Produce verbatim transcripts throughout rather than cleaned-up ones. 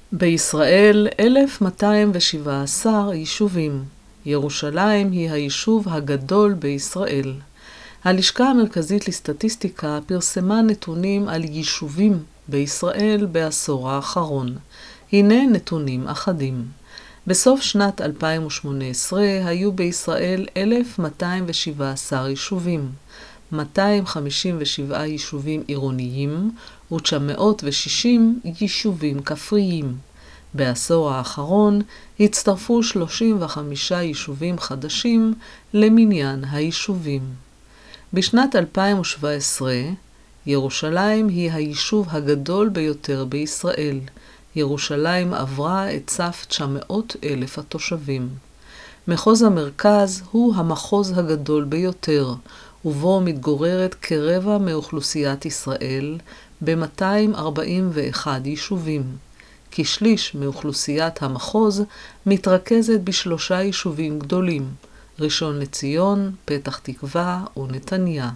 בישראל אלף מאתיים שבע עשרה יישובים. ירושלים היא היישוב הגדול בישראל. הלשכה המרכזית לסטטיסטיקה פרסמה נתונים על יישובים בישראל בעשור האחרון. הנה נתונים אחדים. בסוף שנת אלפיים ושמונה עשרה היו בישראל אלף מאתיים שבע עשרה יישובים, מאתיים חמישים ושבעה יישובים עירוניים ו-תשע מאות ושישים יישובים כפריים. בעשור האחרון הצטרפו שלושים וחמישה יישובים חדשים למניין היישובים. בשנת אלפיים שבע עשרה ירושלים היא היישוב הגדול ביותר בישראל. ירושלים עברה את סף תשע מאות אלף התושבים. מחוז המרכז הוא המחוז הגדול ביותר, ובו מתגוררת כרבע מאוכלוסיית ישראל ב-מאתיים ארבעים ואחד יישובים. כשליש מאוכלוסיית המחוז מתרכזת בשלושה יישובים גדולים, ראשון לציון, פתח תקווה ונתניה.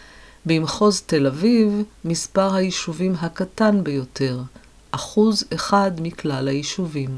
במחוז תל אביב מספר היישובים הקטן ביותר, אחוז אחד מכלל היישובים.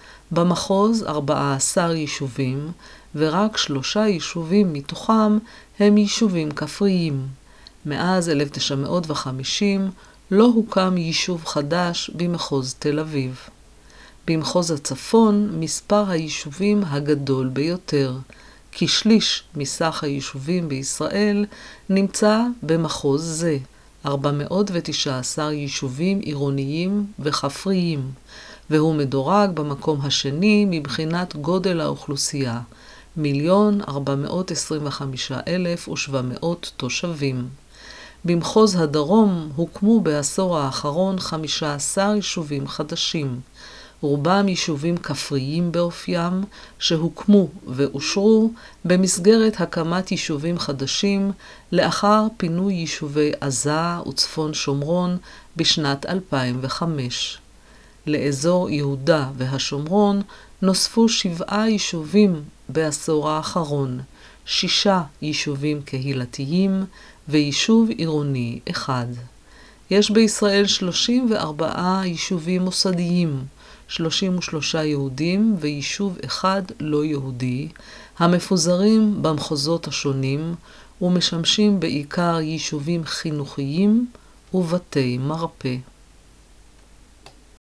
במחוז ארבעה עשר יישובים, ורק שלושה יישובים מתוכם הם יישובים כפריים. מאז אלף תשע מאות וחמישים לא הוקם יישוב חדש במחוז תל אביב. במחוז הצפון מספר היישובים הגדול ביותר. כשליש מסך היישובים בישראל נמצא במחוז זה, ארבע מאות ותשע עשרה יישובים עירוניים וכפריים, והוא מדורג במקום השני מבחינת גודל האוכלוסייה, מיליון ארבע מאות עשרים וחמישה אלף ושבע מאות תושבים. במחוז הדרום הוקמו בעשור האחרון חמישה עשר יישובים חדשים, רובם יישובים כפריים באופיים שהוקמו ואושרו במסגרת הקמת יישובים חדשים לאחר פינוי יישובי עזה וצפון שומרון בשנת אלפיים וחמש. לאזור יהודה והשומרון נוספו שבעה יישובים בעשור האחרון, שישה יישובים קהילתיים ויישוב עירוני אחד. יש בישראל שלושים וארבעה יישובים מוסדיים, שלושים ושלושה יהודים ויישוב אחד לא יהודי, המפוזרים במחוזות השונים ומשמשים בעיקר יישובים חינוכיים ובתי מרפא.